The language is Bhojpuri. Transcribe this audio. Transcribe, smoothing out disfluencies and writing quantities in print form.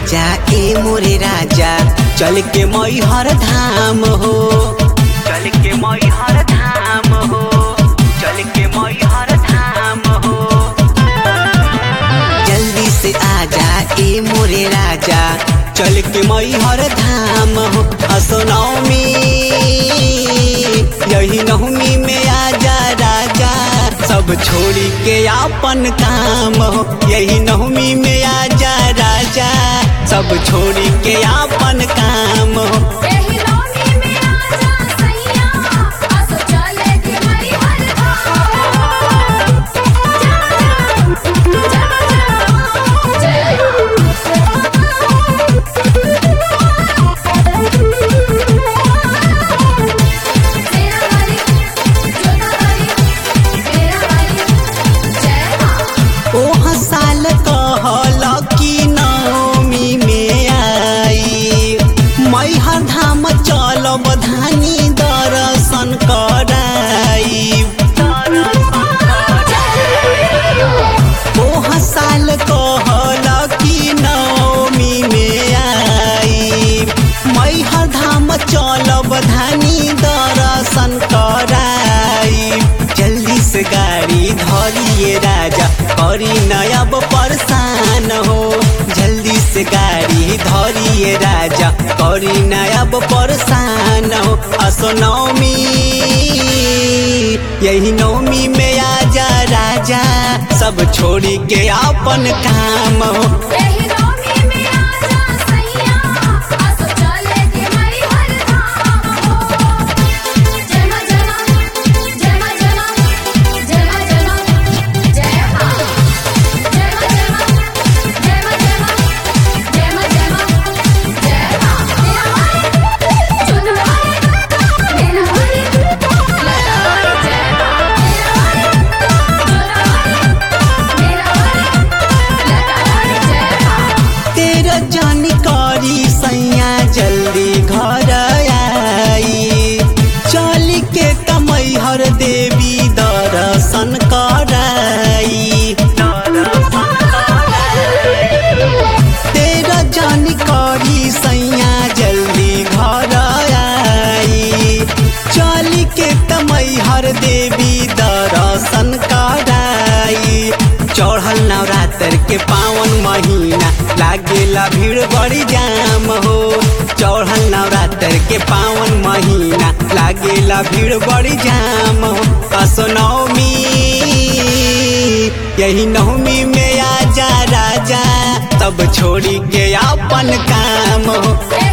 आजा ए मोरे राजा चल के मैहर धाम हो, चल के मैहर धाम हो, चल के मैहर धाम हो। जल्दी से आजा ए मोरे राजा चल के मैहर धाम हो। असो नवमी यही नवमी में आजा राजा सब छोड़ी के आपन काम हो। यही नवमी में आजा राजा सब छोड़ी के आपन काम हो। साल कहल की नवमी में आई मैहर धाम चलब धानी दर्शन कराई। ओह साल कहल की नवमी में आई मैहर धाम चलब धानी दर्शन कराई। जल्दी से गाड़ी धरिए राजा करी नयब परेशान हो। जल्दी से गाड़ी धरिए राजा करी नयब परेशान हो। असो नवमी यही नवमी में आजा राजा सब छोड़ी के आपन काम हो। जानकारी सैया जल्दी घर आई चल के मैहर देवी दर्शन कराई। तेरा जानकारी सैया जल्दी घर आई चल के मैहर देवी दर्शन कराई। चढ़ल नवरात्र के पावन महीना लागेला भीड़ बड़ी जाम हो। चढ़ल नवरात्र के पावन महीना लागेला भीड़ बड़ी जाम हो। असो नवमी यही नवमी में आजा राजा तब छोड़ी के आपन काम हो।